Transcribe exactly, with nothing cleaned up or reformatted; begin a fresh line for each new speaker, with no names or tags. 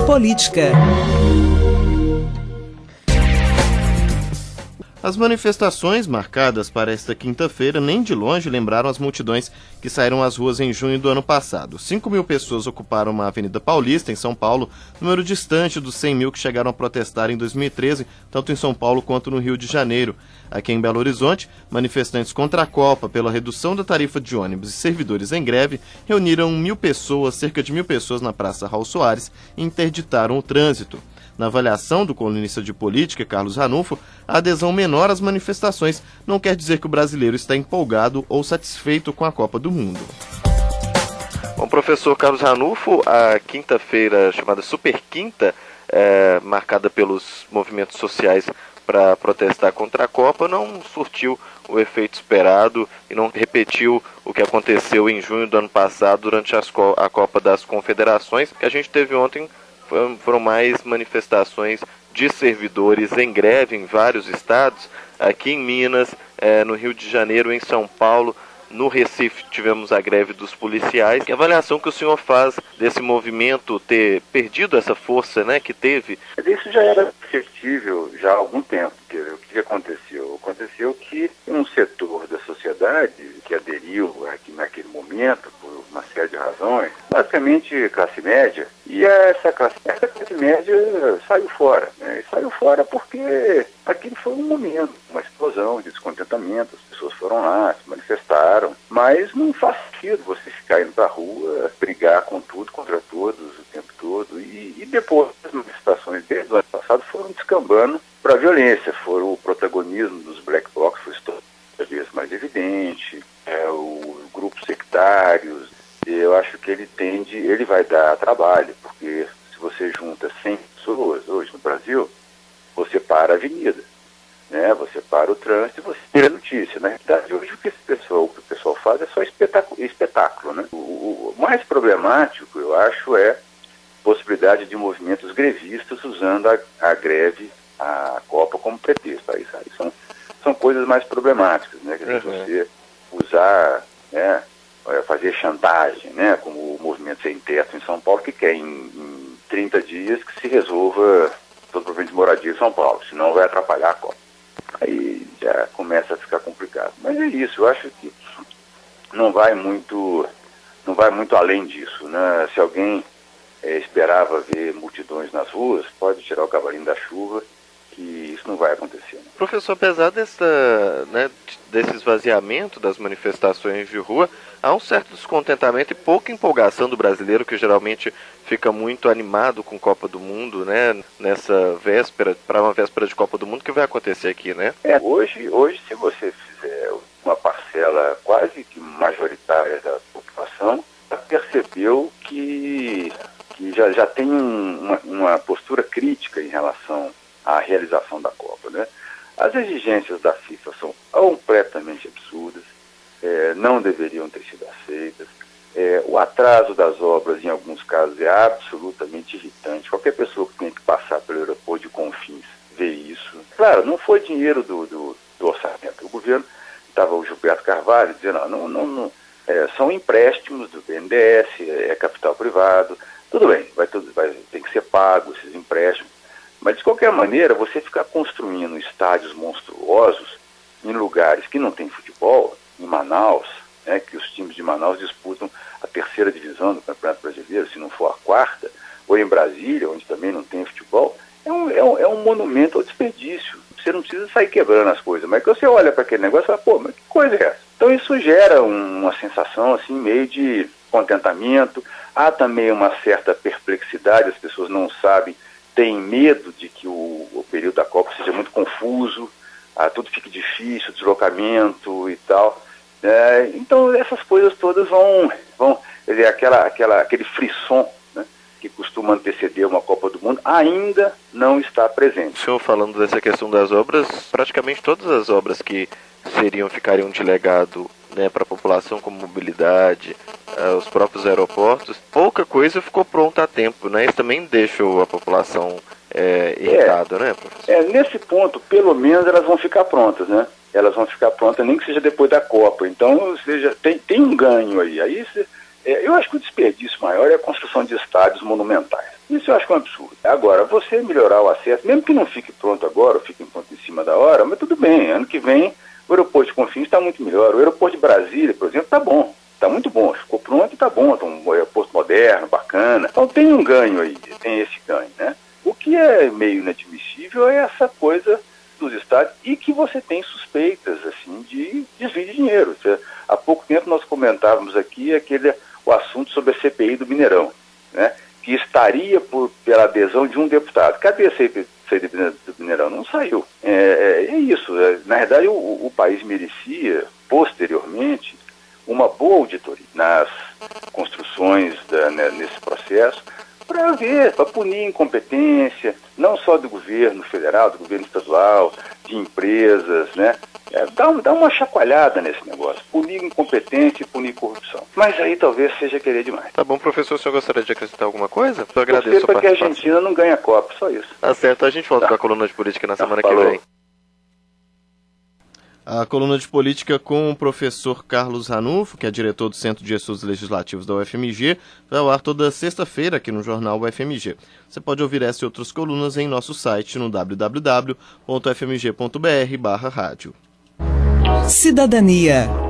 Política.
As manifestações marcadas para esta quinta-feira nem de longe lembraram as multidões que saíram às ruas em junho do ano passado. cinco mil pessoas ocuparam uma Avenida Paulista, em São Paulo, número distante dos cem mil que chegaram a protestar em dois mil e treze, tanto em São Paulo quanto no Rio de Janeiro. Aqui em Belo Horizonte, manifestantes contra a Copa pela redução da tarifa de ônibus e servidores em greve reuniram mil pessoas, cerca de mil pessoas na Praça Raul Soares e interditaram o trânsito. Na avaliação do colunista de política, Carlos Ranulfo, a adesão menor às manifestações não quer dizer que o brasileiro está empolgado ou satisfeito com a Copa do Mundo. Bom, professor Carlos Ranulfo, a quinta-feira chamada Super Quinta, é, marcada pelos movimentos sociais para protestar contra a Copa, não surtiu o efeito esperado e não repetiu o que aconteceu em junho do ano passado durante as, a Copa das Confederações, que a gente teve ontem. Foram mais manifestações de servidores em greve em vários estados, aqui em Minas, eh, no Rio de Janeiro, em São Paulo, no Recife tivemos a greve dos policiais. Que avaliação que o senhor faz desse movimento ter perdido essa força, né, que teve?
Isso já era perceptível já há algum tempo. O que aconteceu? Aconteceu que um setor da sociedade que aderiu aqui naquele momento, por uma série de razões, basicamente classe média, e essa classe, essa classe média saiu fora. Né? E saiu fora porque aquilo foi um momento, uma explosão de descontentamento, as pessoas foram lá, se manifestaram, mas não faz sentido você ficar indo para a rua, brigar com tudo, contra todos, o tempo todo, e, e depois as manifestações desde o ano passado foram descambando para a violência, foram o protagonismo dos black blocs foi cada vez mais evidente, é, o grupos sectários. Eu acho que ele tende, ele vai dar trabalho, porque se você junta cem pessoas hoje no Brasil, você para a avenida, né? Você para o trânsito e você tem a notícia. Na realidade, hoje o que, esse pessoal, o que o pessoal faz é só espetáculo, espetáculo né? O, o mais problemático, eu acho, é a possibilidade de movimentos grevistas usando a, a greve, a Copa como pretexto. Aí, sabe? São, são coisas mais problemáticas, né? Que uhum. Você usar, né? Fazer chantagem, né, como o movimento Sem Teto em São Paulo, que quer em, em trinta dias que se resolva todo o problema de moradia em São Paulo, senão vai atrapalhar a Copa. Aí já começa a ficar complicado. Mas é isso, eu acho que não vai muito, não vai muito além disso, né? Se alguém é, esperava ver multidões nas ruas, pode tirar o cavalinho da chuva, que isso não vai acontecer. Né?
Professor, apesar dessa, né, desse esvaziamento das manifestações de rua, há um certo descontentamento e pouca empolgação do brasileiro, que geralmente fica muito animado com Copa do Mundo, né, nessa véspera, para uma véspera de Copa do Mundo, que vai acontecer aqui, né?
É, hoje, hoje, se você fizer uma parcela quase que majoritária da população, percebeu que, que já, já tem uma, uma postura crítica em relação à realização da Copa, né? As exigências da FIFA são completamente absurdas, é, não deveriam ter sido aceitas. É, o atraso das obras, em alguns casos, é absolutamente irritante. Qualquer pessoa que tem que passar pelo aeroporto de Confins vê isso. Claro, não foi dinheiro do, do, do orçamento. O governo, estava o Gilberto Carvalho dizendo, não, não, não, é, são empréstimos do B N D E S, é, é capital privado. Tudo bem, vai, tudo, vai, tem que ser pago esses empréstimos. Mas, de qualquer maneira, você ficar construindo estádios monstruosos em lugares que não tem futebol, em Manaus, né, que os times de Manaus disputam a terceira divisão do Campeonato Brasileiro, se não for a quarta, ou em Brasília, onde também não tem futebol, é um, é um, é um monumento ao desperdício. Você não precisa sair quebrando as coisas, mas que você olha para aquele negócio e fala, pô, mas que coisa é essa? Então isso gera um, uma sensação assim, meio de contentamento, há também uma certa perplexidade, as pessoas não sabem, têm medo de que o, o período da Copa seja muito confuso, ah, tudo fique difícil, deslocamento e tal. É, então essas coisas todas vão, vão quer dizer, aquela, aquela, aquele frisson, né, que costuma anteceder uma Copa do Mundo, ainda não está presente.
O senhor falando dessa questão das obras, praticamente todas as obras que seriam, ficariam de legado, né, para a população, como mobilidade, uh, os próprios aeroportos, pouca coisa ficou pronta a tempo, né? Isso também deixou a população é, irritada, é, né, professor?
É, nesse ponto, pelo menos elas vão ficar prontas, né? Elas vão ficar prontas, nem que seja depois da Copa. Então, ou seja, tem, tem um ganho aí. Aí É, eu acho que o desperdício maior é a construção de estádios monumentais. Isso eu acho que é um absurdo. Agora, você melhorar o acesso, mesmo que não fique pronto agora, ou fique pronto em cima da hora, mas tudo bem, ano que vem o aeroporto de Confins está muito melhor. O aeroporto de Brasília, por exemplo, está bom. Está muito bom, ficou pronto e está bom, está um aeroporto moderno, bacana. Então tem um ganho aí, tem esse ganho, né? O que é meio inadmissível é essa coisa dos estádios e que você tem suspeitas, assim, de desvio de dinheiro. Há pouco tempo nós comentávamos aqui aquele, o assunto sobre a C P I do Mineirão, né? Que estaria por, pela adesão de um deputado. Cadê a C P I do Mineirão? Não saiu. É, é, é isso. É, na verdade, o, o país merecia, posteriormente, uma boa auditoria nas construções da, né, nesse processo, para ver, para punir incompetência, não só do governo federal, do governo estadual, de empresas, né? É, dá, dá uma chacoalhada nesse negócio, punir incompetência e punir corrupção. Mas aí talvez seja querer demais.
Tá bom, professor, o senhor gostaria de acrescentar alguma coisa? Eu agradeço a
participação. Porque a Argentina não ganha Copa, só isso.
Tá certo, a gente volta
tá.
para a coluna de política na
tá,
semana
falou.
que vem. A coluna de política com o professor Carlos Ranulfo, que é diretor do Centro de Estudos Legislativos da U F M G, vai ao ar toda sexta-feira aqui no jornal U F M G. Você pode ouvir essa e outras colunas em nosso site no w w w ponto f m g ponto b r barra rádio.
Cidadania.